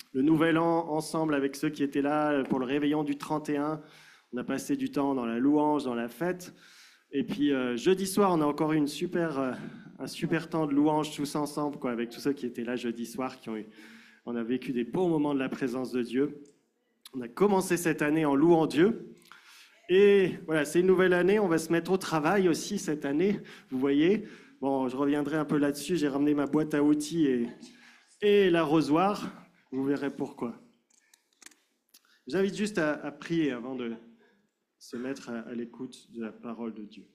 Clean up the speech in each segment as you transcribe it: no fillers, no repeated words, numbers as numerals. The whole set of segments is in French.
le nouvel an ensemble avec ceux qui étaient là pour le réveillon du 31. On a passé du temps dans la louange, dans la fête. Et puis jeudi soir, on a encore eu un super temps de louange tous ensemble, quoi, avec tous ceux qui étaient là jeudi soir, on a vécu des beaux moments de la présence de Dieu. On a commencé cette année en louant Dieu. Et voilà, c'est une nouvelle année, on va se mettre au travail aussi cette année, vous voyez. Bon, je reviendrai un peu là-dessus, j'ai ramené ma boîte à outils et l'arrosoir, vous verrez pourquoi. J'invite juste à prier avant de se mettre à l'écoute de la parole de Dieu.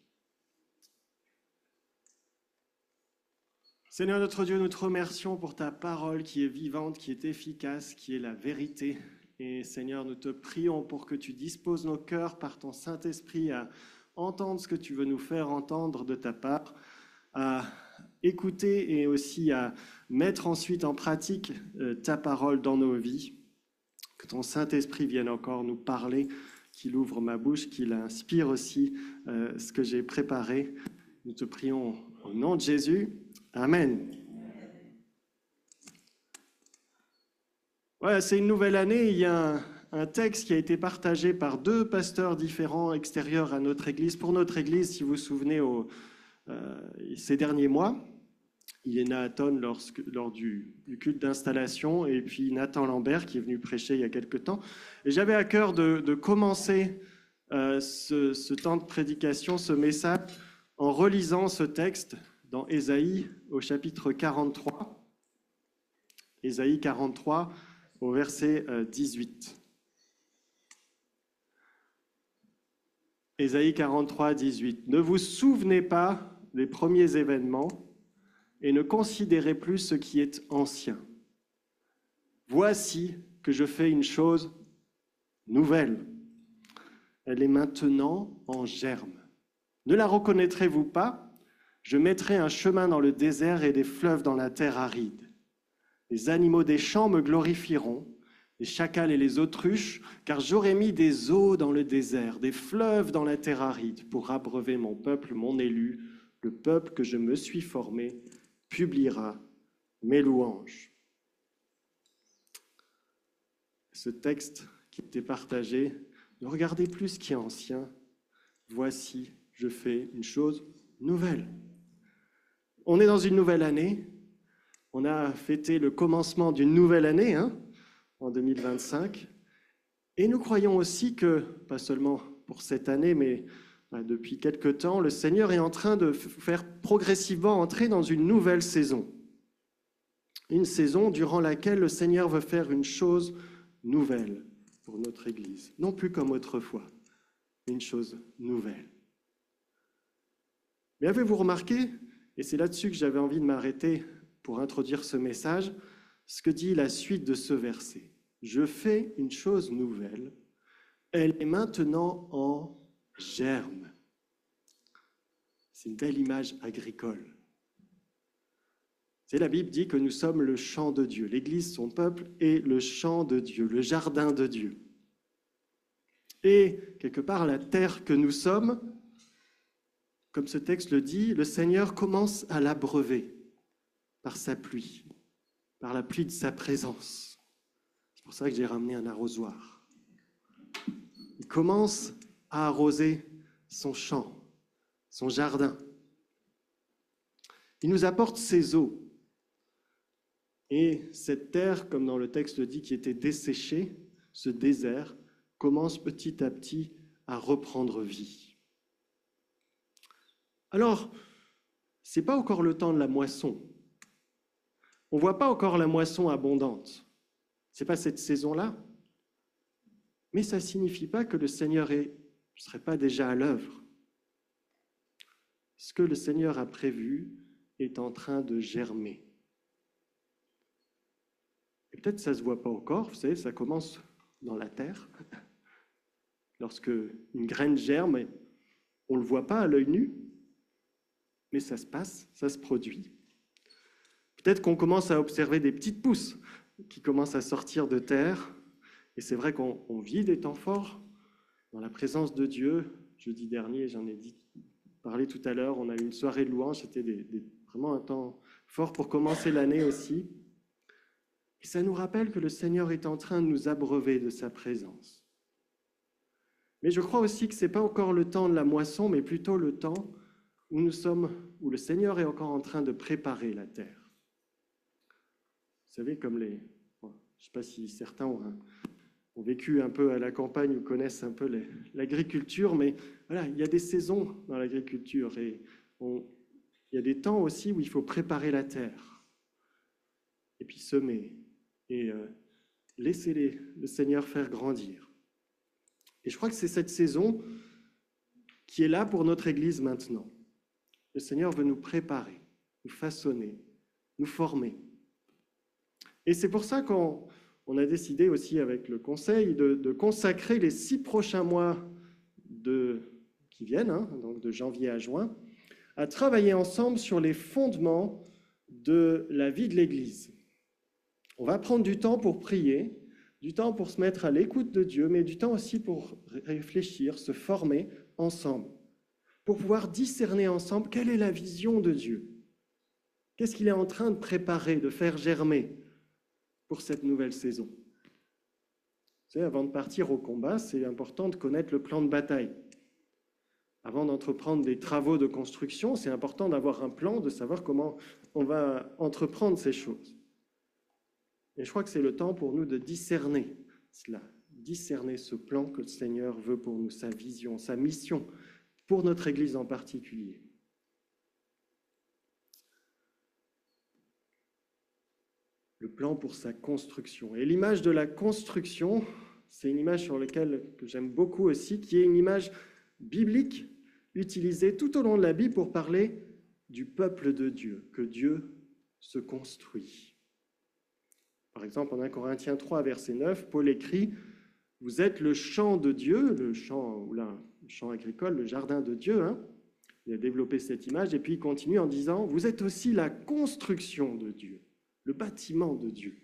Seigneur notre Dieu, nous te remercions pour ta parole qui est vivante, qui est efficace, qui est la vérité. Et Seigneur, nous te prions pour que tu disposes nos cœurs par ton Saint-Esprit à entendre ce que tu veux nous faire entendre de ta part, à écouter et aussi à mettre ensuite en pratique ta parole dans nos vies. Que ton Saint-Esprit vienne encore nous parler, qu'il ouvre ma bouche, qu'il inspire aussi ce que j'ai préparé. Nous te prions au nom de Jésus. Amen. Voilà, c'est une nouvelle année. Il y a un texte qui a été partagé par deux pasteurs différents extérieurs à notre église. Pour notre église, si vous vous souvenez, ces derniers mois, il est Nathan lors du culte d'installation et puis Nathan Lambert qui est venu prêcher il y a quelque temps. Et j'avais à cœur de commencer ce temps de prédication, ce message, en relisant ce texte dans Ésaïe au chapitre 43. Ésaïe 43 au verset 18. Ésaïe 43, 18. Ne vous souvenez pas des premiers événements et ne considérez plus ce qui est ancien. Voici que je fais une chose nouvelle. Elle est maintenant en germe. Ne la reconnaîtrez-vous pas? Je mettrai un chemin dans le désert et des fleuves dans la terre aride. Les animaux des champs me glorifieront, les chacals et les autruches, car j'aurai mis des eaux dans le désert, des fleuves dans la terre aride, pour abreuver mon peuple, mon élu, le peuple que je me suis formé, publiera mes louanges. Ce texte qui était partagé, ne regardez plus ce qui est ancien. Voici, je fais une chose nouvelle. On est dans une nouvelle année. On a fêté le commencement d'une nouvelle année, en 2025. Et nous croyons aussi que, pas seulement pour cette année, mais depuis quelque temps, le Seigneur est en train de faire progressivement entrer dans une nouvelle saison. Une saison durant laquelle le Seigneur veut faire une chose nouvelle pour notre Église. Non plus comme autrefois, une chose nouvelle. Mais avez-vous remarqué, et c'est là-dessus que j'avais envie de m'arrêter pour introduire ce message, ce que dit la suite de ce verset. Je fais une chose nouvelle, elle est maintenant en germe. C'est une belle image agricole. La Bible dit que nous sommes le champ de Dieu. L'Église, son peuple, est le champ de Dieu, le jardin de Dieu. Et quelque part, la terre que nous sommes, comme ce texte le dit, le Seigneur commence à l'abreuver par sa pluie, par la pluie de sa présence. C'est pour ça que j'ai ramené un arrosoir. Il commence à arroser son champ, son jardin. Il nous apporte ses eaux. Et cette terre, comme dans le texte le dit, qui était desséchée, ce désert, commence petit à petit à reprendre vie. Alors, ce n'est pas encore le temps de la moisson. On ne voit pas encore la moisson abondante. Ce n'est pas cette saison-là. Mais ça ne signifie pas que le Seigneur ne serait pas déjà à l'œuvre. Ce que le Seigneur a prévu est en train de germer. Et peut-être que ça ne se voit pas encore, vous savez, ça commence dans la terre. Lorsque une graine germe, on ne le voit pas à l'œil nu, mais ça se passe, ça se produit. Peut-être qu'on commence à observer des petites pousses qui commencent à sortir de terre. Et c'est vrai qu'on vit des temps forts dans la présence de Dieu. Jeudi dernier, j'en ai parlé tout à l'heure, on a eu une soirée de louange, c'était vraiment un temps fort pour commencer l'année aussi. Et ça nous rappelle que le Seigneur est en train de nous abreuver de sa présence. Mais je crois aussi que ce n'est pas encore le temps de la moisson, mais plutôt le temps où où le Seigneur est encore en train de préparer la terre. Vous savez, comme je ne sais pas si certains ont vécu un peu à la campagne ou connaissent un peu l'agriculture, mais voilà, il y a des saisons dans l'agriculture et il y a des temps aussi où il faut préparer la terre et puis semer et laisser le Seigneur faire grandir. Et je crois que c'est cette saison qui est là pour notre Église maintenant. Le Seigneur veut nous préparer, nous façonner, nous former. Et c'est pour ça qu'on a décidé aussi avec le Conseil de consacrer les 6 prochains mois qui viennent, donc de janvier à juin, à travailler ensemble sur les fondements de la vie de l'Église. On va prendre du temps pour prier, du temps pour se mettre à l'écoute de Dieu, mais du temps aussi pour réfléchir, se former ensemble, pour pouvoir discerner ensemble quelle est la vision de Dieu. Qu'est-ce qu'il est en train de préparer, de faire germer pour cette nouvelle saison. Vous savez, avant de partir au combat, c'est important de connaître le plan de bataille. Avant d'entreprendre des travaux de construction, c'est important d'avoir un plan, de savoir comment on va entreprendre ces choses. Et je crois que c'est le temps pour nous de discerner cela, discerner ce plan que le Seigneur veut pour nous, sa vision, sa mission, pour notre Église en particulier. Le plan pour sa construction. Et l'image de la construction, c'est une image sur laquelle que j'aime beaucoup aussi, qui est une image biblique utilisée tout au long de la Bible pour parler du peuple de Dieu, que Dieu se construit. Par exemple, en 1 Corinthiens 3, verset 9, Paul écrit « Vous êtes le champ de Dieu », le champ agricole, le jardin de Dieu. Il a développé cette image et puis il continue en disant « Vous êtes aussi la construction de Dieu ». Le bâtiment de Dieu.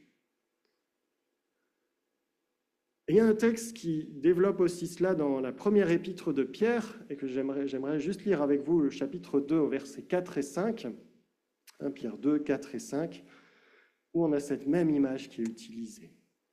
Et il y a un texte qui développe aussi cela dans la première épître de Pierre, et que j'aimerais juste lire avec vous, le chapitre 2, au versets 4 et 5, Pierre 2, 4 et 5, où on a cette même image qui est utilisée.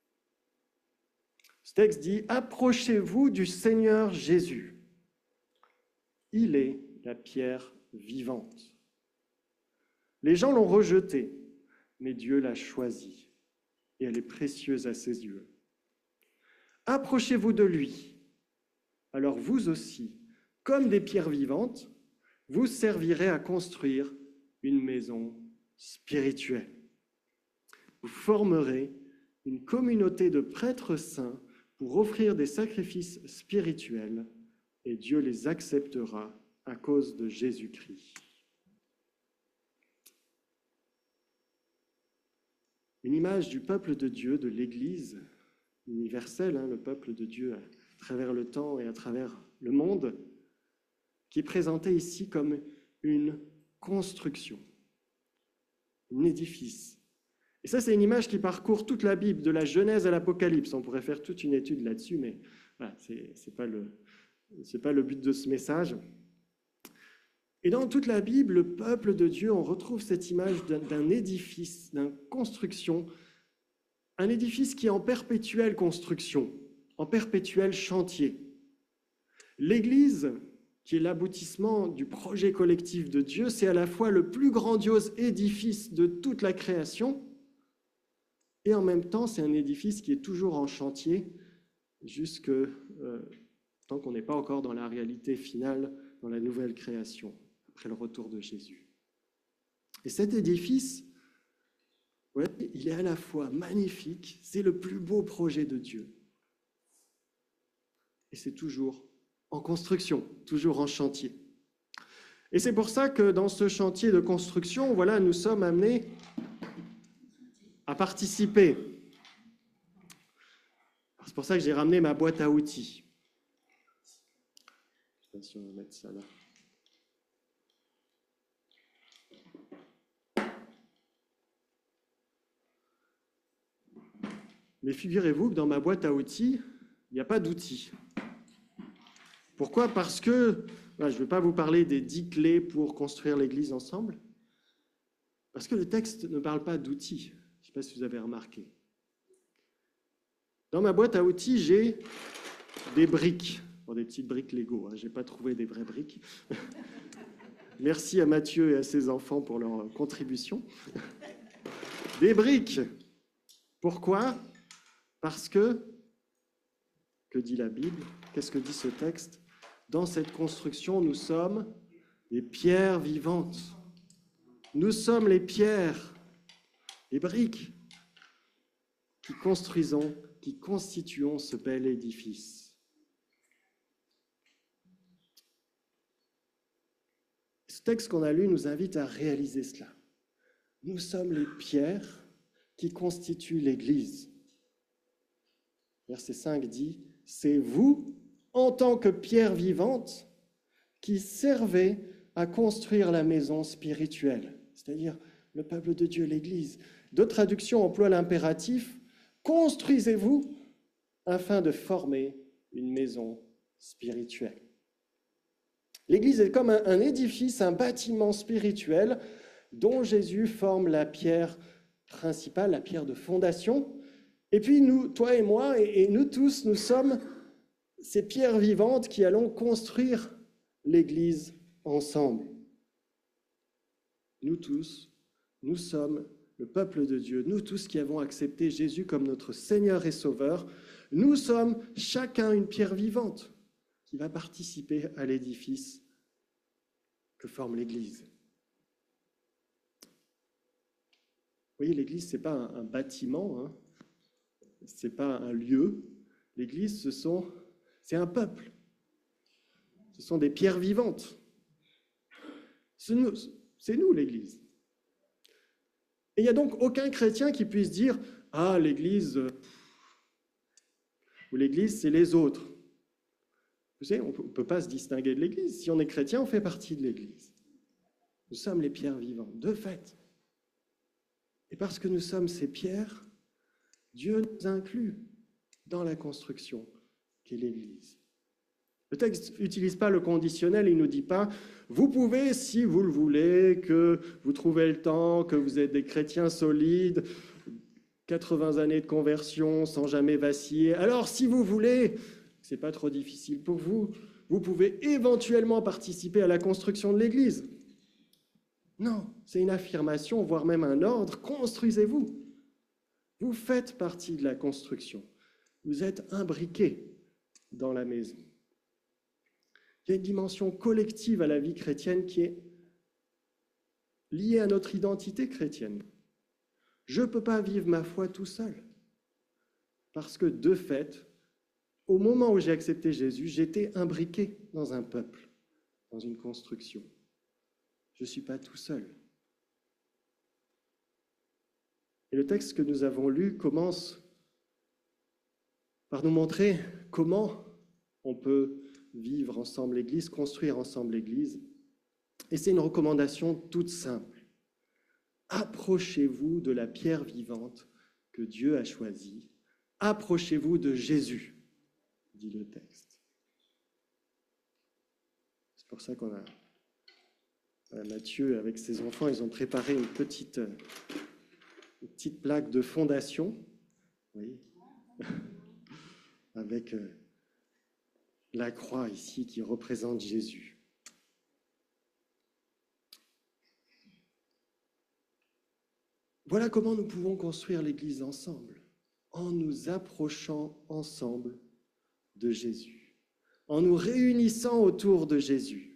Ce texte dit « Approchez-vous du Seigneur Jésus. Il est la pierre vivante. Les gens l'ont rejetée, mais Dieu l'a choisie, et elle est précieuse à ses yeux. Approchez-vous de lui, alors vous aussi, comme des pierres vivantes, vous servirez à construire une maison spirituelle. Vous formerez une communauté de prêtres saints pour offrir des sacrifices spirituels, et Dieu les acceptera à cause de Jésus-Christ. Une image du peuple de Dieu, de l'Église universelle, le peuple de Dieu à travers le temps et à travers le monde, qui est présentée ici comme une construction, un édifice. Et ça, c'est une image qui parcourt toute la Bible, de la Genèse à l'Apocalypse. On pourrait faire toute une étude là-dessus, mais voilà, c'est pas le but de ce message. Et dans toute la Bible, le peuple de Dieu, on retrouve cette image d'un édifice, d'une construction, un édifice qui est en perpétuelle construction, en perpétuel chantier. L'Église, qui est l'aboutissement du projet collectif de Dieu, c'est à la fois le plus grandiose édifice de toute la création, et en même temps, c'est un édifice qui est toujours en chantier, jusque tant qu'on n'est pas encore dans la réalité finale, dans la nouvelle création, après le retour de Jésus. Et cet édifice, il est à la fois magnifique, c'est le plus beau projet de Dieu. Et c'est toujours en construction, toujours en chantier. Et c'est pour ça que dans ce chantier de construction, voilà, nous sommes amenés à participer. C'est pour ça que j'ai ramené ma boîte à outils. Je sais pas si on va mettre ça là. Mais figurez-vous que dans ma boîte à outils, il n'y a pas d'outils. Pourquoi ? Parce que, je ne vais pas vous parler des 10 clés pour construire l'Église ensemble, parce que le texte ne parle pas d'outils. Je ne sais pas si vous avez remarqué. Dans ma boîte à outils, j'ai des briques. Bon, des petites briques Lego, hein. Je n'ai pas trouvé des vraies briques. Merci à Mathieu et à ses enfants pour leur contribution. Des briques. Pourquoi? Parce que dit la Bible? Qu'est-ce que dit ce texte? Dans cette construction, nous sommes des pierres vivantes. Nous sommes les pierres, les briques qui construisons, qui constituons ce bel édifice. Ce texte qu'on a lu nous invite à réaliser cela. Nous sommes les pierres qui constituent l'Église. Verset 5 dit, « C'est vous, en tant que pierres vivantes, qui servez à construire la maison spirituelle. » C'est-à-dire le peuple de Dieu, l'Église. D'autres traductions emploient l'impératif, « Construisez-vous afin de former une maison spirituelle. » L'Église est comme un édifice, un bâtiment spirituel dont Jésus forme la pierre principale, la pierre de fondation. Et puis nous, toi et moi, et nous tous, nous sommes ces pierres vivantes qui allons construire l'Église ensemble. Nous tous, nous sommes le peuple de Dieu, nous tous qui avons accepté Jésus comme notre Seigneur et Sauveur, nous sommes chacun une pierre vivante qui va participer à l'édifice que forme l'Église. Vous voyez, l'Église, ce n'est pas un bâtiment, hein. Ce n'est pas un lieu. L'Église, c'est un peuple. Ce sont des pierres vivantes. C'est nous, l'Église. Et il n'y a donc aucun chrétien qui puisse dire « Ah, l'Église, ou l'Église, c'est les autres. » Vous savez, on ne peut pas se distinguer de l'Église. Si on est chrétien, on fait partie de l'Église. Nous sommes les pierres vivantes, de fait. Et parce que nous sommes ces pierres, Dieu nous inclut dans la construction qu'est l'Église. Le texte n'utilise pas le conditionnel, il ne nous dit pas « Vous pouvez, si vous le voulez, que vous trouvez le temps, que vous êtes des chrétiens solides, 80 années de conversion sans jamais vaciller. Alors, si vous voulez, ce n'est pas trop difficile pour vous, vous pouvez éventuellement participer à la construction de l'Église. » Non, c'est une affirmation, voire même un ordre. Construisez-vous. Vous faites partie de la construction. Vous êtes imbriqués dans la maison. Il y a une dimension collective à la vie chrétienne qui est liée à notre identité chrétienne. Je ne peux pas vivre ma foi tout seul. Parce que, de fait, au moment où j'ai accepté Jésus, j'étais imbriqué dans un peuple, dans une construction. Je ne suis pas tout seul. Et le texte que nous avons lu commence par nous montrer comment on peut vivre ensemble l'Église, construire ensemble l'Église. Et c'est une recommandation toute simple. Approchez-vous de la pierre vivante que Dieu a choisie. Approchez-vous de Jésus, dit le texte. C'est pour ça qu'on a... Mathieu, avec ses enfants, ils ont préparé une petite plaque de fondation, oui, avec la croix ici qui représente Jésus. Voilà comment nous pouvons construire l'Église ensemble, en nous approchant ensemble de Jésus, en nous réunissant autour de Jésus.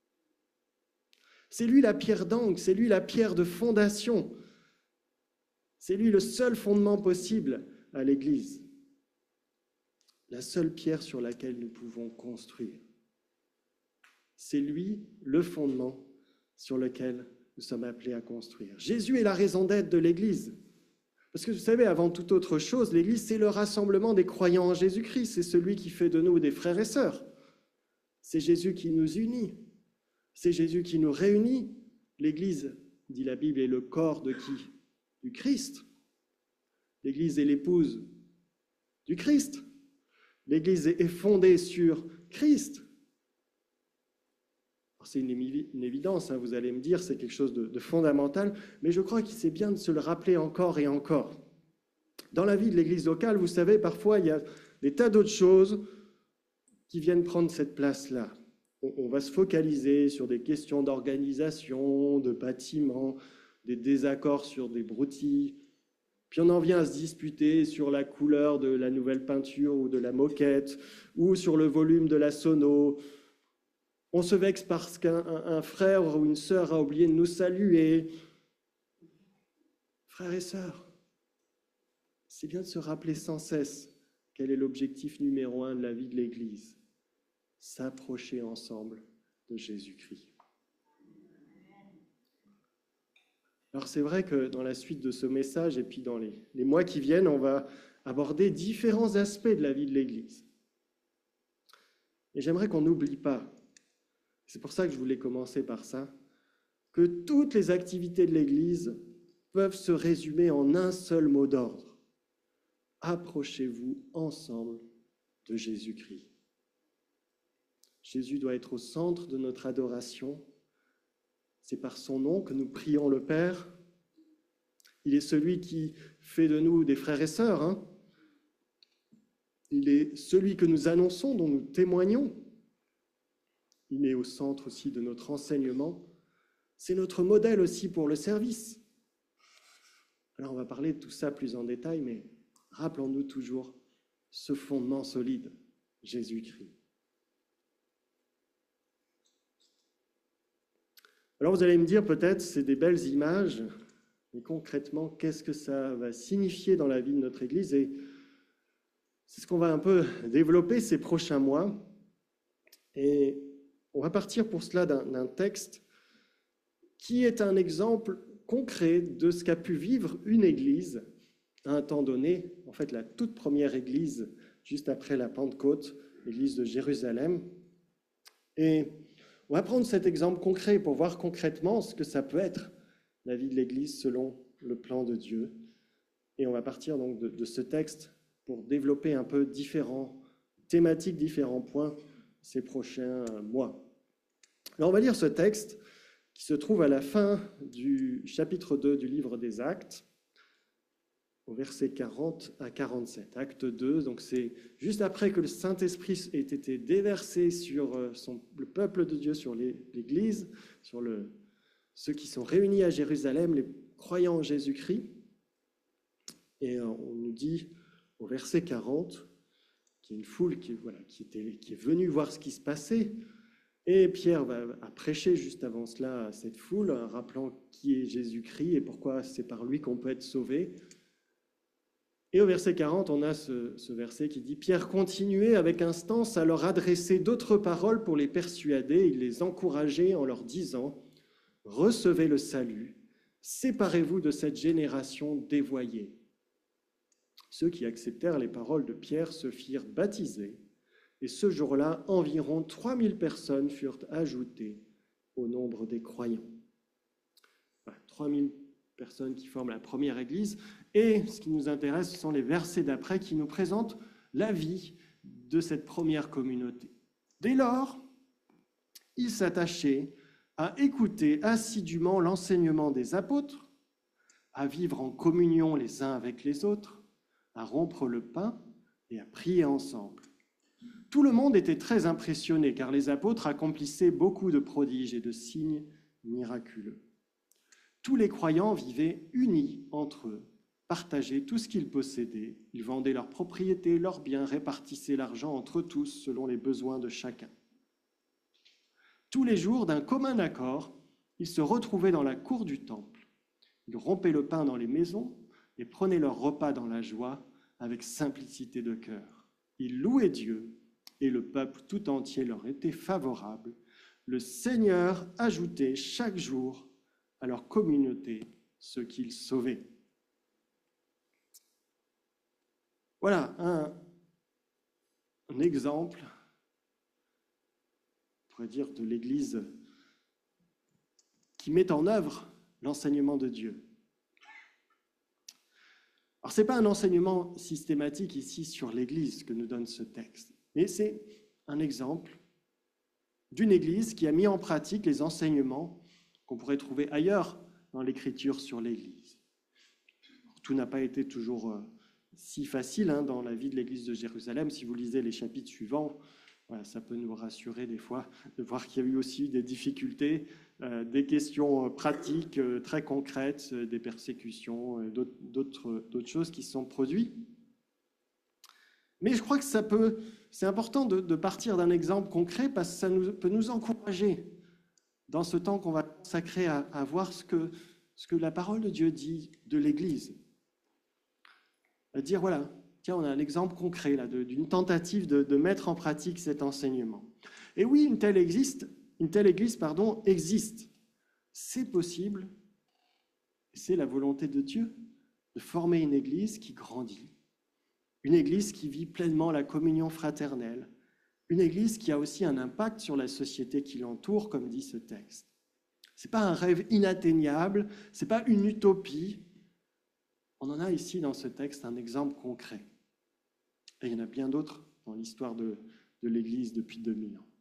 C'est lui la pierre d'angle, c'est lui la pierre de fondation. C'est lui le seul fondement possible à l'Église. La seule pierre sur laquelle nous pouvons construire. C'est lui le fondement sur lequel nous sommes appelés à construire. Jésus est la raison d'être de l'Église. Parce que vous savez, avant toute autre chose, l'Église, c'est le rassemblement des croyants en Jésus-Christ. C'est celui qui fait de nous des frères et sœurs. C'est Jésus qui nous unit. C'est Jésus qui nous réunit. L'Église, dit la Bible, est le corps de qui? Du Christ. L'Église est l'épouse du Christ. L'Église est fondée sur Christ. C'est une évidence, hein, vous allez me dire, c'est quelque chose de fondamental, mais je crois qu'il c'est bien de se le rappeler encore et encore. Dans la vie de l'Église locale, vous savez, parfois, il y a des tas d'autres choses qui viennent prendre cette place-là. On va se focaliser sur des questions d'organisation, de bâtiments, des désaccords sur des broutilles. Puis on en vient à se disputer sur la couleur de la nouvelle peinture ou de la moquette, ou sur le volume de la sono. On se vexe parce qu'un frère ou une sœur a oublié de nous saluer. Frères et sœurs, c'est bien de se rappeler sans cesse quel est l'objectif numéro 1 de la vie de l'Église. S'approcher ensemble de Jésus-Christ. Alors c'est vrai que dans la suite de ce message et puis dans les mois qui viennent, on va aborder différents aspects de la vie de l'Église. Et j'aimerais qu'on n'oublie pas, c'est pour ça que je voulais commencer par ça, que toutes les activités de l'Église peuvent se résumer en un seul mot d'ordre. Approchez-vous ensemble de Jésus-Christ. Jésus doit être au centre de notre adoration. C'est par son nom que nous prions le Père. Il est celui qui fait de nous des frères et sœurs. Il est celui que nous annonçons, dont nous témoignons. Il est au centre aussi de notre enseignement. C'est notre modèle aussi pour le service. Alors on va parler de tout ça plus en détail, mais rappelons-nous toujours ce fondement solide, Jésus-Christ. Alors vous allez me dire peut-être, c'est des belles images, mais concrètement, qu'est-ce que ça va signifier dans la vie de notre Église? Et c'est ce qu'on va un peu développer ces prochains mois. Et on va partir pour cela d'un texte qui est un exemple concret de ce qu'a pu vivre une Église à un temps donné, en fait la toute première Église juste après la Pentecôte, l'Église de Jérusalem. Et on va prendre cet exemple concret pour voir concrètement ce que ça peut être, la vie de l'Église selon le plan de Dieu. Et on va partir donc de ce texte pour développer un peu différentes thématiques, différents points ces prochains mois. Alors on va lire ce texte qui se trouve à la fin du chapitre 2 du livre des Actes, au verset 40 à 47. Acte 2, donc c'est juste après que le Saint-Esprit ait été déversé sur le peuple de Dieu, sur l'Église, sur ceux qui sont réunis à Jérusalem, les croyants en Jésus-Christ. Et on nous dit au verset 40 qu'il y a une foule qui est venue voir ce qui se passait. Et Pierre a prêché juste avant cela à cette foule, rappelant qui est Jésus-Christ et pourquoi c'est par lui qu'on peut être sauvé. Et au verset 40, on a ce verset qui dit « Pierre continuait avec instance à leur adresser d'autres paroles pour les persuader. Il les encourageait en leur disant « Recevez le salut, séparez-vous de cette génération dévoyée. » Ceux qui acceptèrent les paroles de Pierre se firent baptiser. Et ce jour-là, environ 3000 personnes furent ajoutées au nombre des croyants. Voilà, 3000 personnes qui forment la première Église. Et ce qui nous intéresse, ce sont les versets d'après qui nous présentent la vie de cette première communauté. Dès lors, ils s'attachaient à écouter assidûment l'enseignement des apôtres, à vivre en communion les uns avec les autres, à rompre le pain et à prier ensemble. Tout le monde était très impressionné car les apôtres accomplissaient beaucoup de prodiges et de signes miraculeux. Tous les croyants vivaient unis entre eux, partageaient tout ce qu'ils possédaient, ils vendaient leurs propriétés, leurs biens, répartissaient l'argent entre tous selon les besoins de chacun. Tous les jours, d'un commun accord, ils se retrouvaient dans la cour du temple. Ils rompaient le pain dans les maisons et prenaient leur repas dans la joie avec simplicité de cœur. Ils louaient Dieu et le peuple tout entier leur était favorable. Le Seigneur ajoutait chaque jour à leur communauté ceux qu'il sauvait. Voilà un exemple, on pourrait dire, de l'Église qui met en œuvre l'enseignement de Dieu. Alors, ce n'est pas un enseignement systématique ici sur l'Église que nous donne ce texte, mais c'est un exemple d'une Église qui a mis en pratique les enseignements qu'on pourrait trouver ailleurs dans l'Écriture sur l'Église. Tout n'a pas été toujours si facile dans la vie de l'Église de Jérusalem. Si vous lisez les chapitres suivants, voilà, ça peut nous rassurer des fois de voir qu'il y a eu aussi des difficultés, des questions pratiques très concrètes, des persécutions, d'autres choses qui se sont produites. Mais je crois que c'est important de partir d'un exemple concret parce que ça peut nous encourager dans ce temps qu'on va consacrer à voir ce que la parole de Dieu dit de l'Église. À dire, voilà, tiens, on a un exemple concret là, d'une tentative de mettre en pratique cet enseignement. Et oui, une telle église existe. C'est possible. C'est la volonté de Dieu de former une église qui grandit, une église qui vit pleinement la communion fraternelle, une église qui a aussi un impact sur la société qui l'entoure, comme dit ce texte. Ce n'est pas un rêve inatteignable, ce n'est pas une utopie. On en a ici dans ce texte un exemple concret. Et il y en a bien d'autres dans l'histoire de l'Église depuis 2000 ans.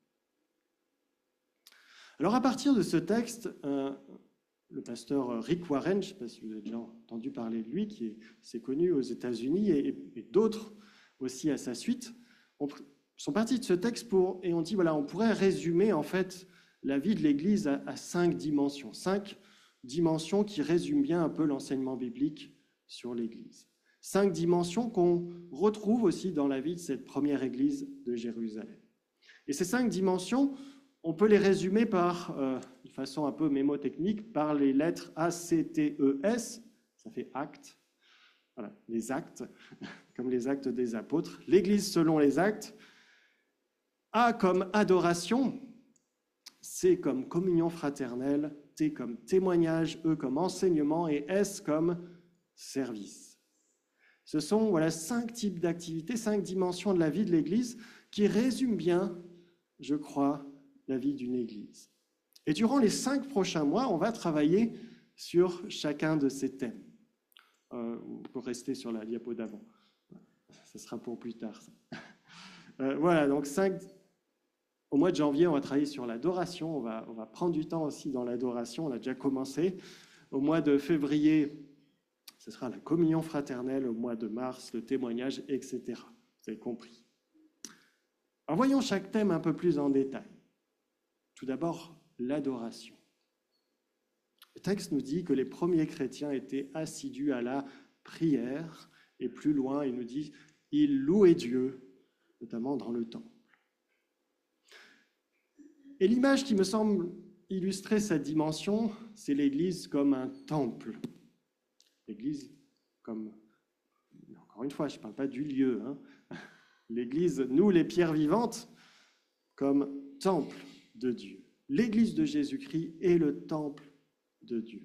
Alors à partir de ce texte, le pasteur Rick Warren, je ne sais pas si vous avez déjà entendu parler de lui, qui s'est connu aux États-Unis et d'autres aussi à sa suite, sont partis de ce texte et on dit, voilà, on pourrait résumer en fait la vie de l'Église à 5 dimensions. 5 dimensions qui résument bien un peu l'enseignement biblique sur l'Église. 5 dimensions qu'on retrouve aussi dans la vie de cette première Église de Jérusalem. Et ces 5 dimensions, on peut les résumer de façon un peu mémotechnique, par les lettres A, C, T, E, S, ça fait actes, voilà, les actes, comme les actes des apôtres, l'Église selon les actes, A comme adoration, C comme communion fraternelle, T comme témoignage, E comme enseignement et S comme service. Ce sont 5 types d'activités, 5 dimensions de la vie de l'Église qui résument bien, je crois, la vie d'une Église. Et durant les 5 prochains mois, on va travailler sur chacun de ces thèmes. Pour rester sur la diapo d'avant. Ça sera pour plus tard. Voilà, donc au mois de janvier, on va travailler sur l'adoration. On va prendre du temps aussi dans l'adoration. On a déjà commencé. Au mois de février, ce sera la communion fraternelle. Au mois de mars, le témoignage, etc. Vous avez compris. Alors voyons chaque thème un peu plus en détail. Tout d'abord, l'adoration. Le texte nous dit que les premiers chrétiens étaient assidus à la prière, et plus loin, il nous dit ils louaient Dieu, notamment dans le temple. Et l'image qui me semble illustrer cette dimension, c'est l'Église comme un temple. L'Église comme, encore une fois, je ne parle pas du lieu, l'Église, nous les pierres vivantes, comme temple de Dieu. L'Église de Jésus-Christ est le temple de Dieu.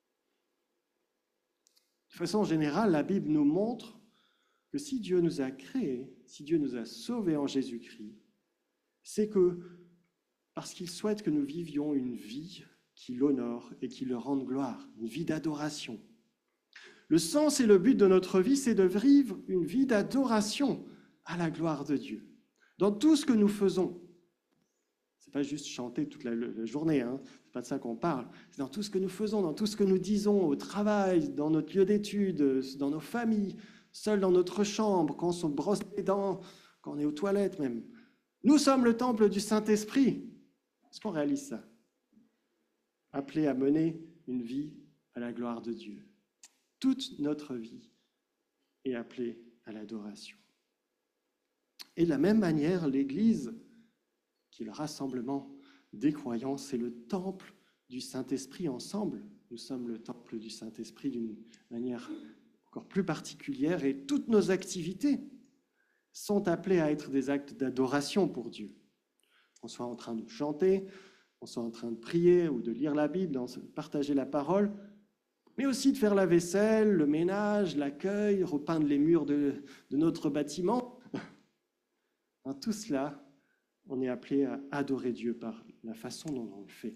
De façon générale, la Bible nous montre que si Dieu nous a créés, si Dieu nous a sauvés en Jésus-Christ, c'est que parce qu'il souhaite que nous vivions une vie qui l'honore et qui le rende gloire, une vie d'adoration. Le sens et le but de notre vie, c'est de vivre une vie d'adoration à la gloire de Dieu. Dans tout ce que nous faisons, c'est pas juste chanter toute la journée, c'est pas de ça qu'on parle. C'est dans tout ce que nous faisons, dans tout ce que nous disons au travail, dans notre lieu d'études, dans nos familles, seuls dans notre chambre, quand on se brosse les dents, quand on est aux toilettes même. Nous sommes le temple du Saint-Esprit. Est-ce qu'on réalise ça? Appelés à mener une vie à la gloire de Dieu. Toute notre vie est appelée à l'adoration. Et de la même manière, l'Église, qui est le rassemblement des croyants, c'est le temple du Saint-Esprit ensemble. Nous sommes le temple du Saint-Esprit d'une manière encore plus particulière et toutes nos activités sont appelées à être des actes d'adoration pour Dieu. Qu'on soit en train de chanter, qu'on soit en train de prier ou de lire la Bible, de partager la parole, mais aussi de faire la vaisselle, le ménage, l'accueil, repeindre les murs de notre bâtiment. Dans tout cela, on est appelé à adorer Dieu par la façon dont on le fait.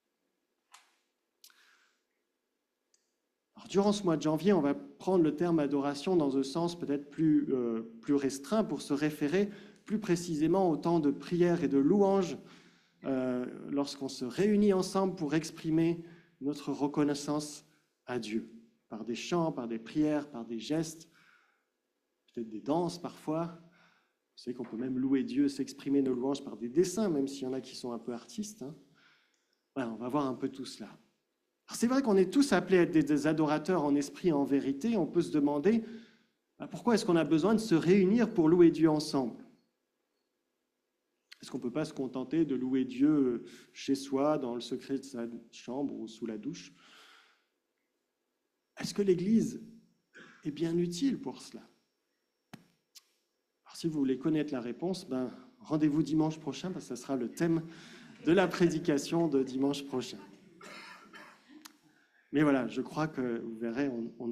Alors, durant ce mois de janvier, on va prendre le terme adoration dans un sens peut-être plus restreint pour se référer plus précisément au temps de prière et de louange lorsqu'on se réunit ensemble pour exprimer notre reconnaissance à Dieu, par des chants, par des prières, par des gestes. peut-être des danses parfois. Vous savez qu'on peut même louer Dieu, s'exprimer nos louanges par des dessins, même s'il y en a qui sont un peu artistes. Voilà, on va voir un peu tout cela. Alors c'est vrai qu'on est tous appelés à être des adorateurs en esprit et en vérité. On peut se demander pourquoi est-ce qu'on a besoin de se réunir pour louer Dieu ensemble? Est-ce qu'on ne peut pas se contenter de louer Dieu chez soi, dans le secret de sa chambre ou sous la douche? Est-ce que l'Église est bien utile pour cela? Alors, si vous voulez connaître la réponse, rendez-vous dimanche prochain, parce que ce sera le thème de la prédication de dimanche prochain. Mais voilà, je crois que vous verrez,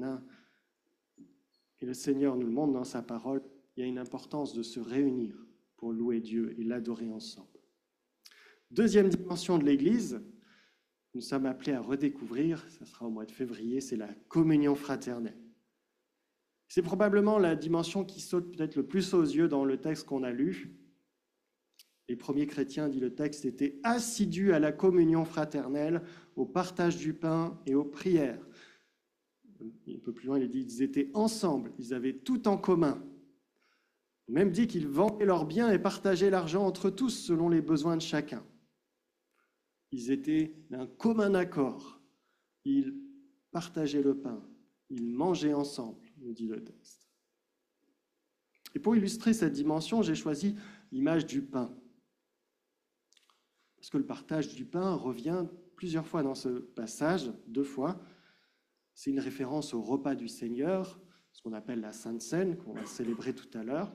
et le Seigneur nous le montre dans sa parole, il y a une importance de se réunir pour louer Dieu et l'adorer ensemble. Deuxième dimension de l'Église, nous sommes appelés à redécouvrir, ça sera au mois de février, c'est la communion fraternelle. C'est probablement la dimension qui saute peut-être le plus aux yeux dans le texte qu'on a lu. Les premiers chrétiens, dit le texte, étaient assidus à la communion fraternelle, au partage du pain et aux prières. Un peu plus loin, il dit ils étaient ensemble, ils avaient tout en commun. Il même dit qu'ils vendaient leurs biens et partageaient l'argent entre tous selon les besoins de chacun. Ils étaient d'un commun accord. Ils partageaient le pain. Ils mangeaient ensemble, nous dit le texte. Et pour illustrer cette dimension, j'ai choisi l'image du pain. Parce que le partage du pain revient plusieurs fois dans ce passage, 2 fois. C'est une référence au repas du Seigneur, ce qu'on appelle la Sainte Seine, qu'on va célébrer tout à l'heure.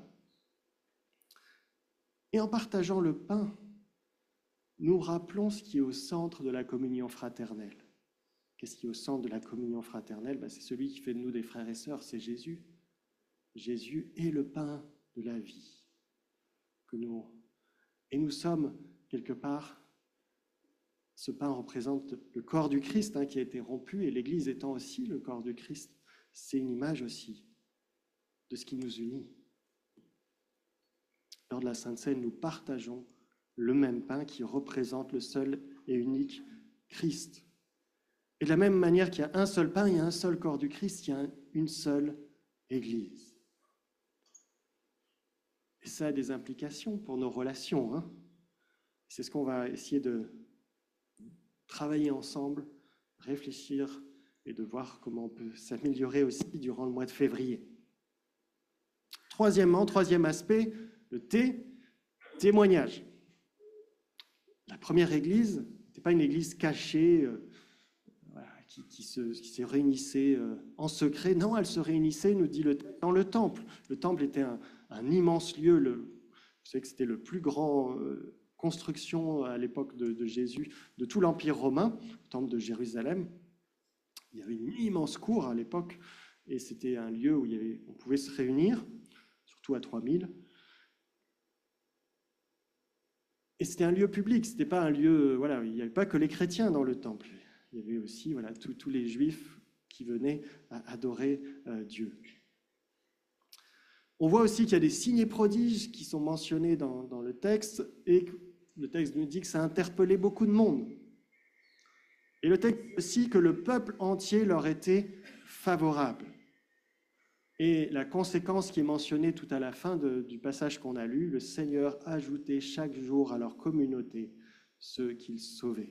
Et en partageant le pain, nous rappelons ce qui est au centre de la communion fraternelle. Qu'est-ce qui est au centre de la communion fraternelle? C'est celui qui fait de nous des frères et sœurs, c'est Jésus. Jésus est le pain de la vie. Et nous sommes, quelque part, ce pain représente le corps du Christ qui a été rompu, et l'Église étant aussi le corps du Christ, c'est une image aussi de ce qui nous unit. Lors de la Sainte Seine, nous partageons le même pain qui représente le seul et unique Christ. Et de la même manière qu'il y a un seul pain, il y a un seul corps du Christ, il y a une seule Église. Et ça a des implications pour nos relations. C'est ce qu'on va essayer de travailler ensemble, réfléchir et de voir comment on peut s'améliorer aussi durant le mois de février. Troisième aspect, le témoignage. La première église n'était pas une église cachée qui se réunissait en secret. Non, elle se réunissait, nous dit dans le temple. Le temple était un immense lieu. Vous savez que c'était le plus grand construction à l'époque de Jésus de tout l'Empire romain, le temple de Jérusalem. Il y avait une immense cour à l'époque et c'était un lieu où on pouvait se réunir, surtout à 3000. Et c'était un lieu public, c'était pas un lieu, il n'y avait pas que les chrétiens dans le temple. Il y avait aussi tous les juifs qui venaient adorer Dieu. On voit aussi qu'il y a des signes et prodiges qui sont mentionnés dans le texte, et le texte nous dit que ça a interpellé beaucoup de monde. Et le texte dit aussi que le peuple entier leur était favorable. Et la conséquence qui est mentionnée tout à la fin du passage qu'on a lu, le Seigneur ajoutait chaque jour à leur communauté ceux qu'il sauvait.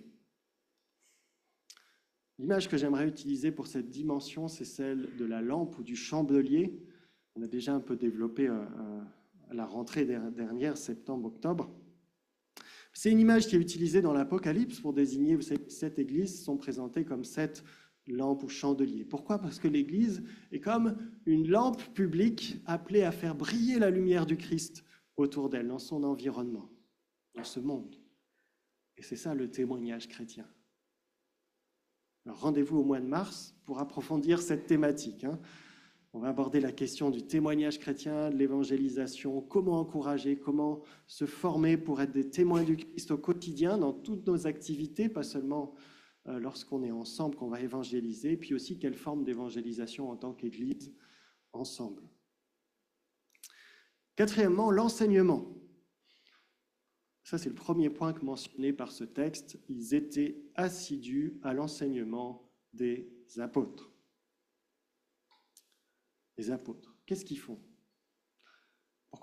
L'image que j'aimerais utiliser pour cette dimension, c'est celle de la lampe ou du chandelier. On a déjà un peu développé à la rentrée dernière, septembre-octobre. C'est une image qui est utilisée dans l'Apocalypse pour désigner, vous savez, 7 églises sont présentées comme 7 lampes ou chandeliers. Pourquoi? Parce que l'Église est comme une lampe publique appelée à faire briller la lumière du Christ autour d'elle, dans son environnement, dans ce monde. Et c'est ça le témoignage chrétien. Alors, rendez-vous au mois de mars pour approfondir cette thématique. On va aborder la question du témoignage chrétien, de l'évangélisation, comment encourager, comment se former pour être des témoins du Christ au quotidien, dans toutes nos activités, pas seulement lorsqu'on est ensemble qu'on va évangéliser, puis aussi quelle forme d'évangélisation en tant qu'Église ensemble. Quatrièmement, l'enseignement. Ça, c'est le premier point mentionné par ce texte. Ils étaient assidus à l'enseignement des apôtres. Les apôtres, qu'est-ce qu'ils font?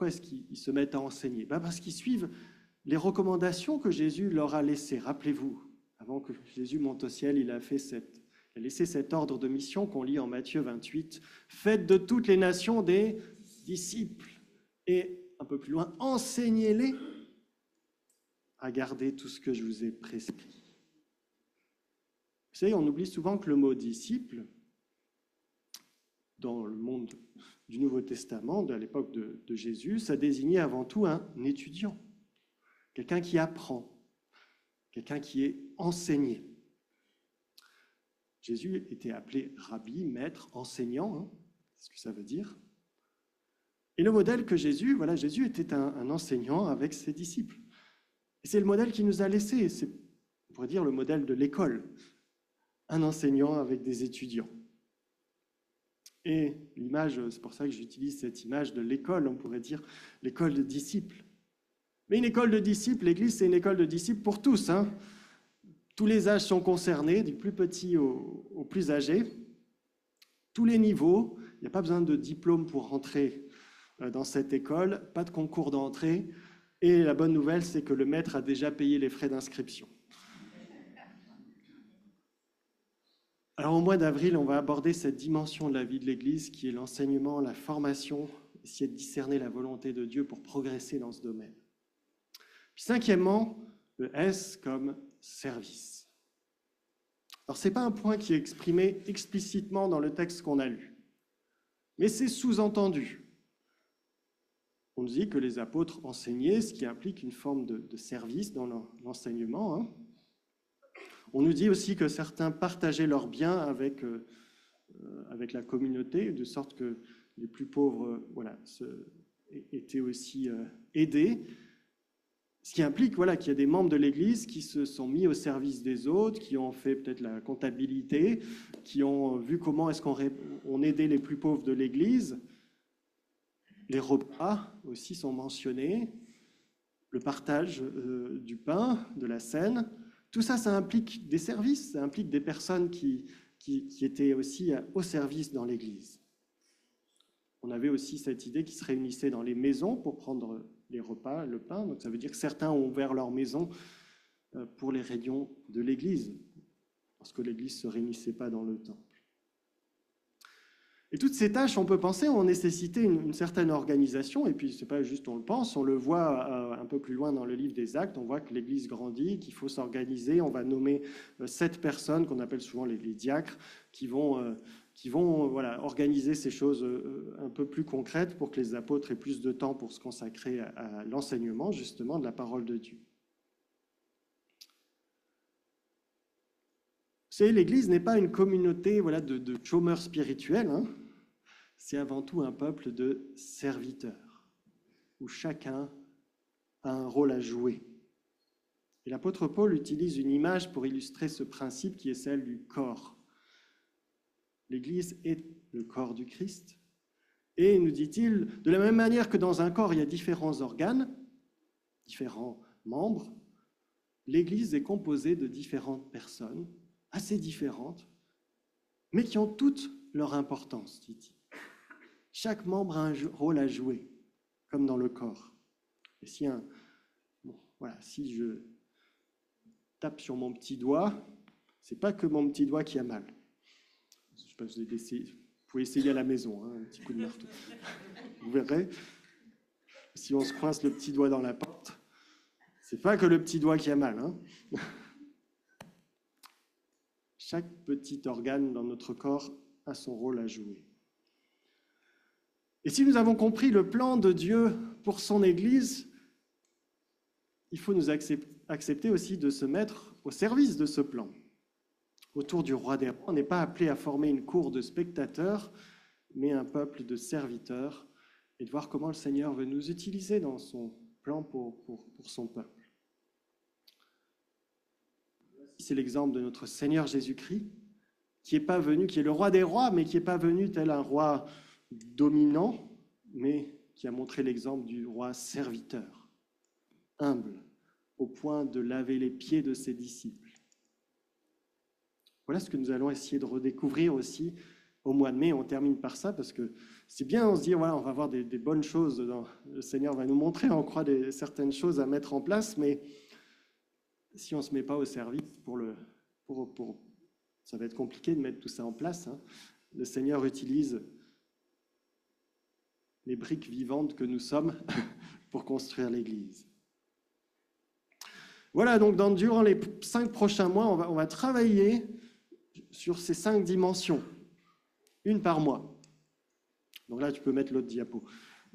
Pourquoi est-ce qu'ils se mettent à enseigner? Parce qu'ils suivent les recommandations que Jésus leur a laissées. Rappelez-vous, avant que Jésus monte au ciel, il a laissé cet ordre de mission qu'on lit en Matthieu 28. Faites de toutes les nations des disciples. Et un peu plus loin, enseignez-les à garder tout ce que je vous ai prescrit. Vous savez, on oublie souvent que le mot disciple, dans le monde du Nouveau Testament, à l'époque de Jésus, ça désignait avant tout un étudiant, quelqu'un qui apprend, quelqu'un qui est enseigné. Jésus était appelé rabbi, maître, enseignant, hein, c'est ce que ça veut dire. Et le modèle que Jésus était un enseignant avec ses disciples. Et c'est le modèle qu'il nous a laissé, c'est, on pourrait dire, le modèle de l'école, un enseignant avec des étudiants. Et l'image, c'est pour ça que j'utilise cette image de l'école, on pourrait dire l'école de disciples. Mais une école de disciples, l'Église, c'est une école de disciples pour tous, hein. Tous les âges sont concernés, du plus petit au plus âgé. Tous les niveaux, il n'y a pas besoin de diplôme pour rentrer dans cette école, pas de concours d'entrée. Et la bonne nouvelle, c'est que le maître a déjà payé les frais d'inscription. Alors au mois d'avril, on va aborder cette dimension de la vie de l'Église qui est l'enseignement, la formation, essayer de discerner la volonté de Dieu pour progresser dans ce domaine. Puis cinquièmement, le S comme service. Alors ce n'est pas un point qui est exprimé explicitement dans le texte qu'on a lu, mais c'est sous-entendu. On nous dit que les apôtres enseignaient, ce qui implique une forme de service dans l'enseignement, hein. On nous dit aussi que certains partageaient leurs biens avec la communauté, de sorte que les plus pauvres étaient aussi aidés. Ce qui implique qu'il y a des membres de l'Église qui se sont mis au service des autres, qui ont fait peut-être la comptabilité, qui ont vu comment est-ce qu'on aidait les plus pauvres de l'Église. Les repas aussi sont mentionnés, le partage du pain, de la scène. Tout ça, ça implique des services, ça implique des personnes qui étaient aussi au service dans l'Église. On avait aussi cette idée qu'ils se réunissaient dans les maisons pour prendre les repas, le pain. Donc ça veut dire que certains ont ouvert leur maison pour les réunions de l'Église, parce que l'Église ne se réunissait pas dans le temple. Et toutes ces tâches, on peut penser, ont nécessité une certaine organisation, et puis ce n'est pas juste on le pense, on le voit un peu plus loin dans le livre des Actes, on voit que l'Église grandit, qu'il faut s'organiser, on va nommer 7 personnes qu'on appelle souvent les diacres, qui vont organiser ces choses un peu plus concrètes pour que les apôtres aient plus de temps pour se consacrer à l'enseignement, justement, de la parole de Dieu. Vous savez, l'Église n'est pas une communauté de chômeurs spirituels, hein. C'est avant tout un peuple de serviteurs, où chacun a un rôle à jouer. Et l'apôtre Paul utilise une image pour illustrer ce principe qui est celle du corps. L'Église est le corps du Christ. Et, nous dit-il, de la même manière que dans un corps, il y a différents organes, différents membres, l'Église est composée de différentes personnes, assez différentes, mais qui ont toutes leur importance, dit-il. Chaque membre a un rôle à jouer, comme dans le corps. Et si je tape sur mon petit doigt, c'est pas que mon petit doigt qui a mal. Je sais pas, vous pouvez essayer à la maison, hein, un petit coup de marteau. Vous verrez, si on se coince le petit doigt dans la porte, c'est pas que le petit doigt qui a mal, hein. Chaque petit organe dans notre corps a son rôle à jouer. Et si nous avons compris le plan de Dieu pour son Église, il faut nous accepter aussi de se mettre au service de ce plan. Autour du roi des rois, on n'est pas appelé à former une cour de spectateurs, mais un peuple de serviteurs, et de voir comment le Seigneur veut nous utiliser dans son plan pour son peuple. C'est l'exemple de notre Seigneur Jésus-Christ, qui est le roi des rois, mais qui n'est pas venu tel un roi dominant, mais qui a montré l'exemple du roi serviteur, humble, au point de laver les pieds de ses disciples. Voilà ce que nous allons essayer de redécouvrir aussi au mois de mai. On termine par ça, parce que c'est bien, on se dit, on va voir des bonnes choses Le Seigneur va nous montrer, on croit, certaines choses à mettre en place, mais si on ne se met pas au service ça va être compliqué de mettre tout ça en place. Hein. Le Seigneur utilise les briques vivantes que nous sommes pour construire l'Église. Voilà, donc durant les 5 prochains mois, on va travailler sur ces 5 dimensions, une par mois. Donc là, tu peux mettre l'autre diapo.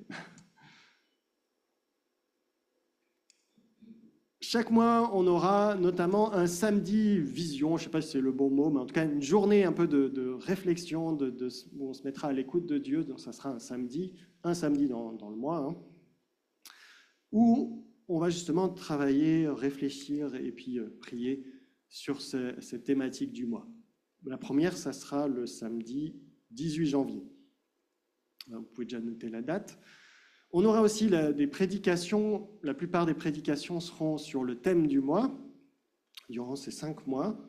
Chaque mois, on aura notamment un samedi vision, je ne sais pas si c'est le bon mot, mais en tout cas une journée un peu de réflexion, où on se mettra à l'écoute de Dieu, donc ça sera un samedi dans le mois, hein, où on va justement travailler, réfléchir et puis prier sur cette thématique du mois. La première, ça sera le samedi 18 janvier. Vous pouvez déjà noter la date. On aura aussi des prédications. La plupart des prédications seront sur le thème du mois, durant ces 5 mois.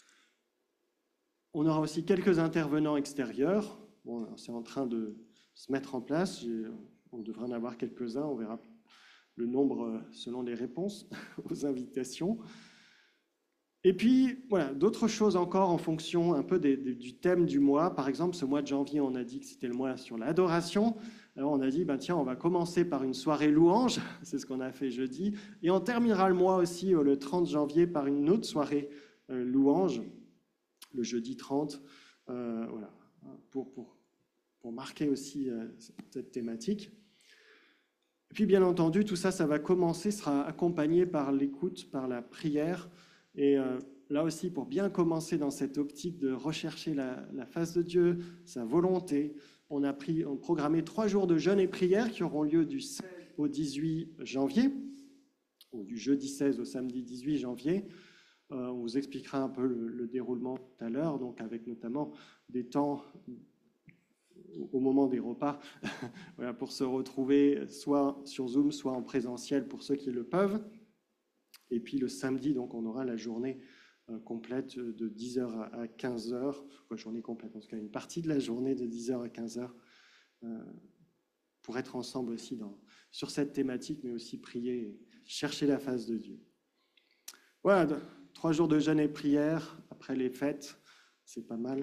On aura aussi quelques intervenants extérieurs. Bon, c'est en train de se mettre en place. On devrait en avoir quelques-uns. On verra le nombre selon les réponses aux invitations. Et puis, voilà, d'autres choses encore en fonction un peu du thème du mois. Par exemple, ce mois de janvier, on a dit que c'était le mois sur l'adoration. Alors, on a dit, tiens, on va commencer par une soirée louange. C'est ce qu'on a fait jeudi. Et on terminera le mois aussi, le 30 janvier, par une autre soirée louange, le jeudi 30, voilà, pour marquer aussi cette thématique. Et puis, bien entendu, tout ça, ça va commencer, sera accompagné par l'écoute, par la prière. Et là aussi, pour bien commencer dans cette optique de rechercher la face de Dieu, sa volonté, on a programmé 3 jours de jeûne et prière qui auront lieu du 16 au 18 janvier, ou du jeudi 16 au samedi 18 janvier. On vous expliquera un peu le déroulement tout à l'heure, donc avec notamment des temps au moment des repas voilà, pour se retrouver soit sur Zoom, soit en présentiel pour ceux qui le peuvent. Et puis le samedi, donc, on aura la journée complète de 10h à 15h, journée complète, en tout cas une partie de la journée de 10h à 15h, pour être ensemble aussi sur cette thématique, mais aussi prier et chercher la face de Dieu. Voilà, 3 jours de jeûne et prière après les fêtes, c'est pas mal.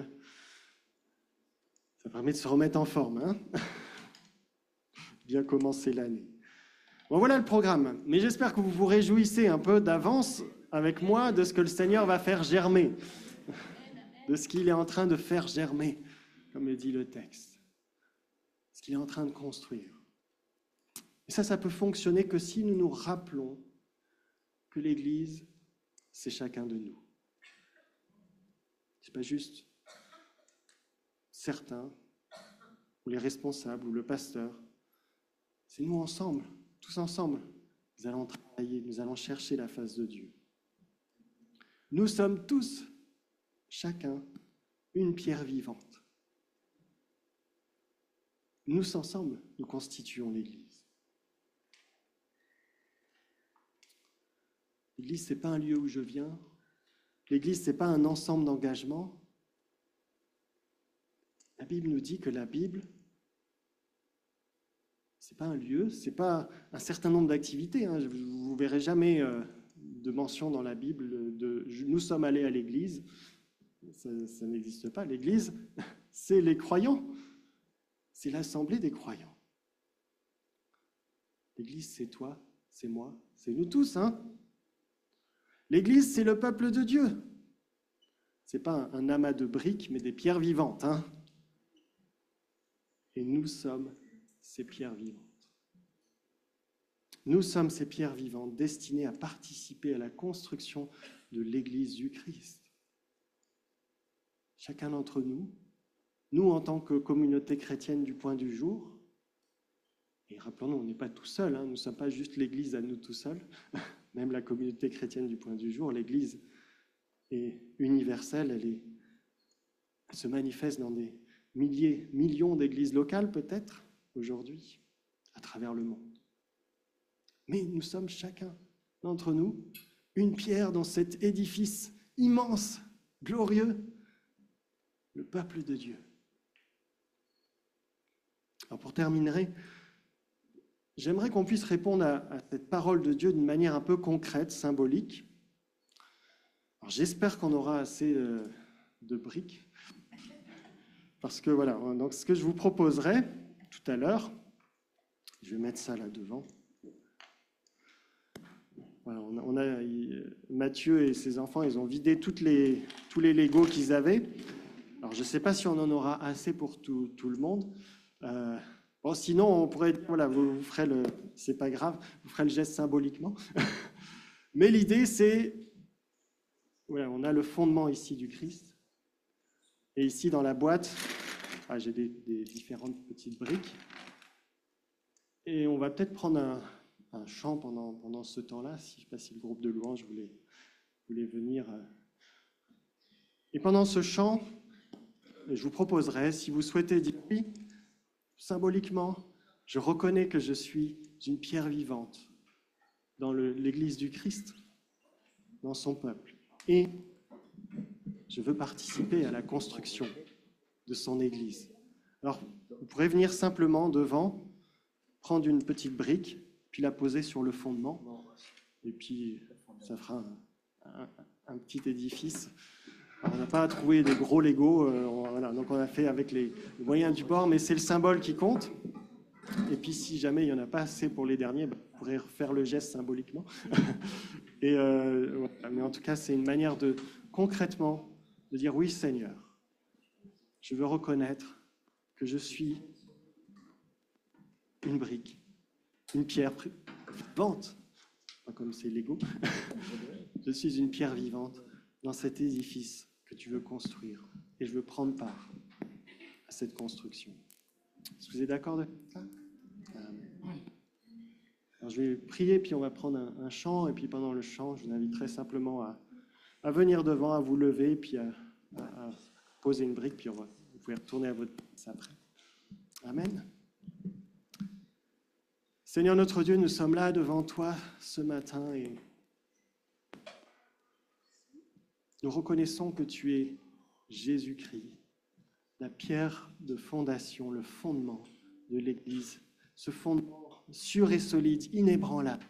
Ça permet de se remettre en forme, hein. Bien commencer l'année. Bon, voilà le programme, mais j'espère que vous vous réjouissez un peu d'avance avec moi de ce que le Seigneur va faire germer, de ce qu'il est en train de faire germer, comme le dit le texte, ce qu'il est en train de construire. Et ça peut fonctionner que si nous nous rappelons que l'Église, c'est chacun de nous. C'est pas juste certains, ou les responsables, ou le pasteur. C'est nous ensemble. Tous ensemble, nous allons travailler, nous allons chercher la face de Dieu. Nous sommes tous, chacun, une pierre vivante. Nous ensemble, nous constituons l'Église. L'Église, ce n'est pas un lieu où je viens. L'Église, ce n'est pas un ensemble d'engagements. La Bible nous dit que la Bible, ce n'est pas un lieu, ce n'est pas un certain nombre d'activités. Hein. Vous ne verrez jamais de mention dans la Bible de « nous sommes allés à l'église ». Ça n'existe pas. L'église, c'est les croyants. C'est l'assemblée des croyants. L'église, c'est toi, c'est moi, c'est nous tous. Hein. L'église, c'est le peuple de Dieu. Ce n'est pas un amas de briques, mais des pierres vivantes. Hein. Et nous sommes ces pierres vivantes. Nous sommes ces pierres vivantes destinées à participer à la construction de l'Église du Christ. Chacun d'entre nous, nous en tant que communauté chrétienne du Point du Jour, et rappelons-nous, on n'est pas tout seul, hein, nous ne sommes pas juste l'Église à nous tout seuls, même la communauté chrétienne du Point du Jour, l'Église est universelle, elle se manifeste dans des millions d'églises locales peut-être aujourd'hui, à travers le monde. Mais nous sommes chacun d'entre nous une pierre dans cet édifice immense, glorieux, le peuple de Dieu. Alors pour terminer, j'aimerais qu'on puisse répondre à cette parole de Dieu d'une manière un peu concrète, symbolique. Alors, j'espère qu'on aura assez de briques. Parce que voilà, donc ce que je vous proposerai tout à l'heure, je vais mettre ça là devant. Voilà, Mathieu et ses enfants, ils ont vidé tous les Legos qu'ils avaient. Alors, je ne sais pas si on en aura assez pour tout le monde. Bon, sinon, on pourrait dire, voilà, vous ferez c'est pas grave, vous ferez le geste symboliquement. Mais l'idée, c'est, voilà, on a le fondement ici du Christ. Et ici, dans la boîte, j'ai des différentes petites briques. Et on va peut-être prendre un chant pendant ce temps-là. Je ne sais pas si le groupe de louanges voulait venir. Et pendant ce chant, je vous proposerai, si vous souhaitez dire oui, symboliquement, je reconnais que je suis une pierre vivante dans l'Église du Christ, dans son peuple. Et je veux participer à la construction de son Église. Alors, vous pourrez venir simplement devant, prendre une petite brique, puis la poser sur le fondement, et puis ça fera un petit édifice. Alors, on n'a pas à trouver des gros Legos, voilà, donc on a fait avec les moyens du bord, mais c'est le symbole qui compte. Et puis si jamais il n'y en a pas assez pour les derniers, vous pourrez refaire le geste symboliquement. Et, voilà. Mais en tout cas, c'est une manière concrètement de dire oui Seigneur, je veux reconnaître que je suis une brique, une pierre vivante, pas comme c'est Lego, je suis une pierre vivante dans cet édifice que tu veux construire et je veux prendre part à cette construction. Est-ce que vous êtes d'accord de ça? Alors, je vais prier, puis on va prendre un chant, et puis pendant le chant, je vous inviterai simplement à venir devant, à vous lever, puis à poser une brique, puis vous pouvez retourner à votre place après. Amen. Seigneur notre Dieu, nous sommes là devant toi ce matin et nous reconnaissons que tu es Jésus-Christ, la pierre de fondation, le fondement de l'Église, ce fondement sûr et solide, inébranlable.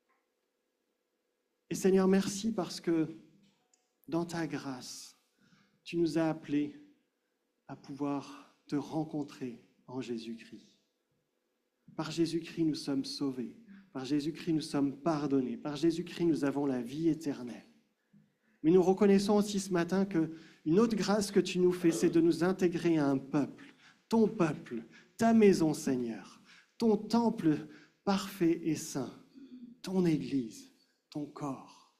Et Seigneur, merci parce que dans ta grâce, tu nous as appelés à pouvoir te rencontrer en Jésus-Christ. Par Jésus-Christ, nous sommes sauvés. Par Jésus-Christ, nous sommes pardonnés. Par Jésus-Christ, nous avons la vie éternelle. Mais nous reconnaissons aussi ce matin qu'une autre grâce que tu nous fais, c'est de nous intégrer à un peuple, ton peuple, ta maison, Seigneur, ton temple parfait et saint, ton Église, ton corps.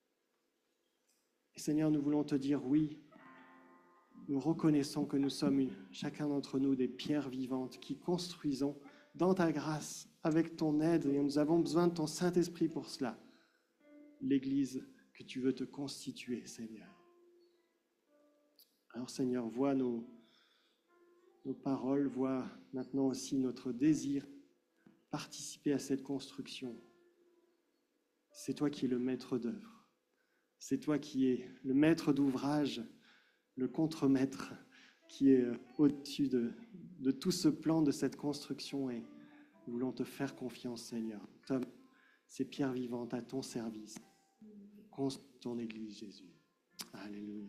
Et Seigneur, nous voulons te dire oui, nous reconnaissons que nous sommes chacun d'entre nous des pierres vivantes qui construisons dans ta grâce, avec ton aide, et nous avons besoin de ton Saint-Esprit pour cela, l'Église que tu veux te constituer, Seigneur. Alors, Seigneur, vois nos paroles, vois maintenant aussi notre désir, participer à cette construction. C'est toi qui es le maître d'œuvre. C'est toi qui es le maître d'ouvrage, le contremaître qui est au-dessus de tout ce plan, de cette construction. Et nous voulons te faire confiance, Seigneur. Nous sommes ces pierres vivantes à ton service. Construis ton Église, Jésus. Alléluia.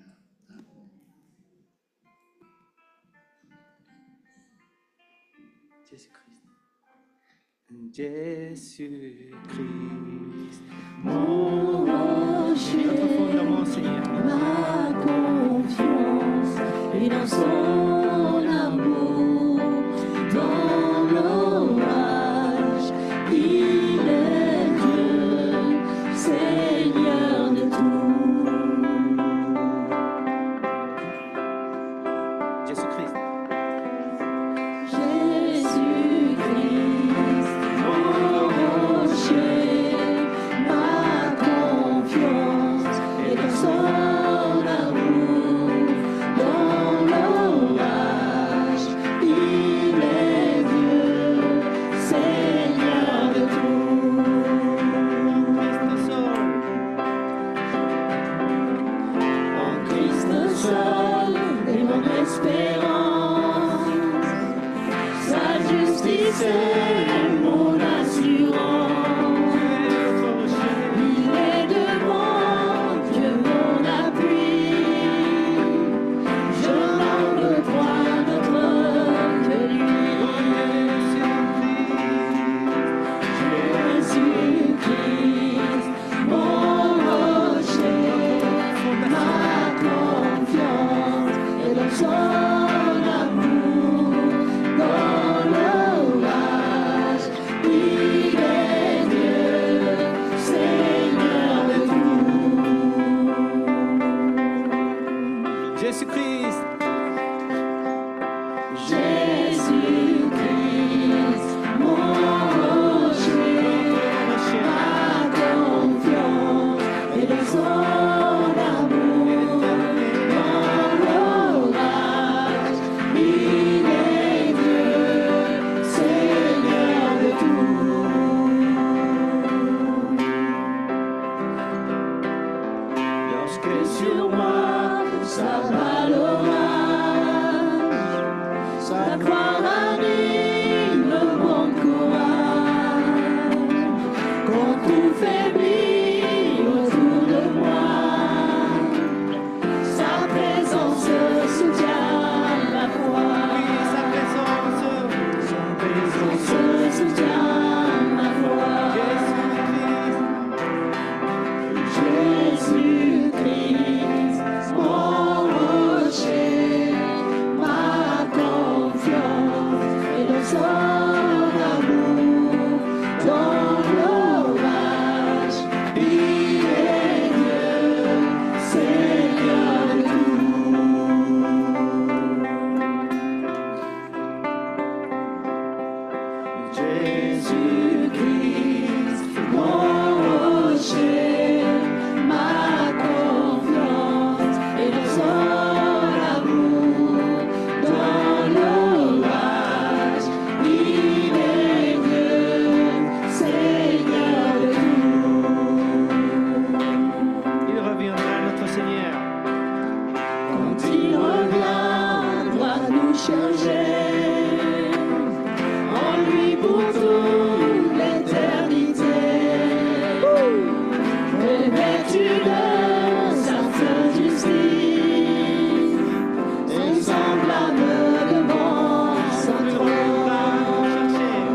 Jésus-Christ. Jésus-Christ, mon rocher, notre fondement, Seigneur. Ma confiance est dans son amour, dans l'orage, il est Dieu, Seigneur de tout. Jésus-Christ. Jésus-Christ, mon rocher, ma confiance est dans son amour, dans l'orage. sur moi, ça va l'orage. Sa gloire anime mon courage. Quand tout faiblit autour de moi, sa présence soutient ma foi. Sa présence Soutient ma foi. Jésus-Christ, mon rocher, ma confiance et dans son amour, dans l'orage, il est Dieu, Seigneur de tout. Jésus-Christ, mon rocher, ma confiance et dans son amour, dans l'orage, il est Dieu, Seigneur de tout. Il reviendra, notre Seigneur. Quand il reviendra nous chercher, en lui pour toute l'éternité, revêtu de sa sainte justice, et semblable devant son trône.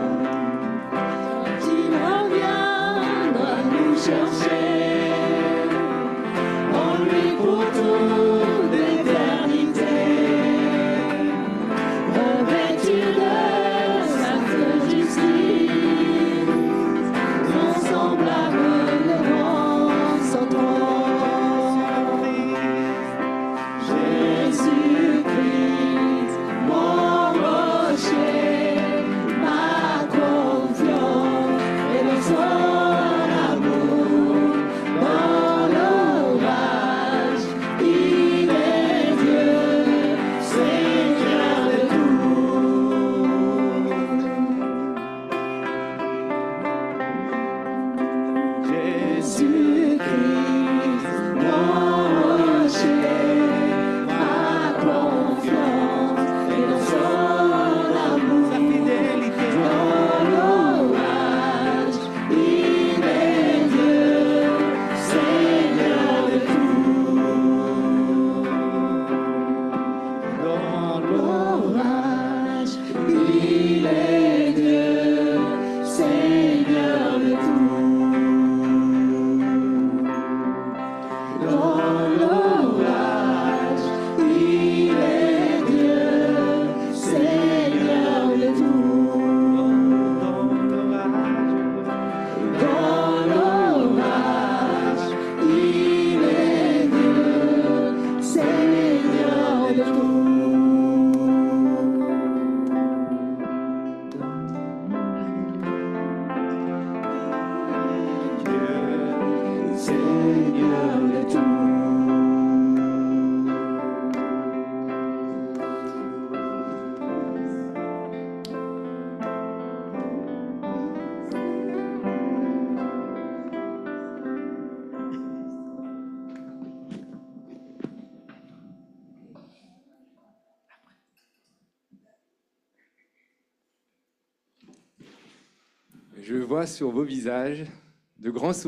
Quand il reviendra nous chercher, en lui pour toute l'éternité, revêtu de sa sainte justice, son semblable devant son trône. Jésus-Christ, mon rocher, ma confiance et dans son amour, dans l'orage, il est Dieu, Seigneur de tout. Jésus-Christ, mon rocher, ma confiance et dans son amour, Sa fidélité. dans l'orage, il est Dieu, Seigneur de tout. Dans l'orage, il est Dieu, Seigneur de tout. Dans l'orage, il est Dieu, Seigneur de tout. Dans l'orage, il est Dieu, Seigneur de tout. Seigneur de tout. Je vois sur vos visages de grands sourires.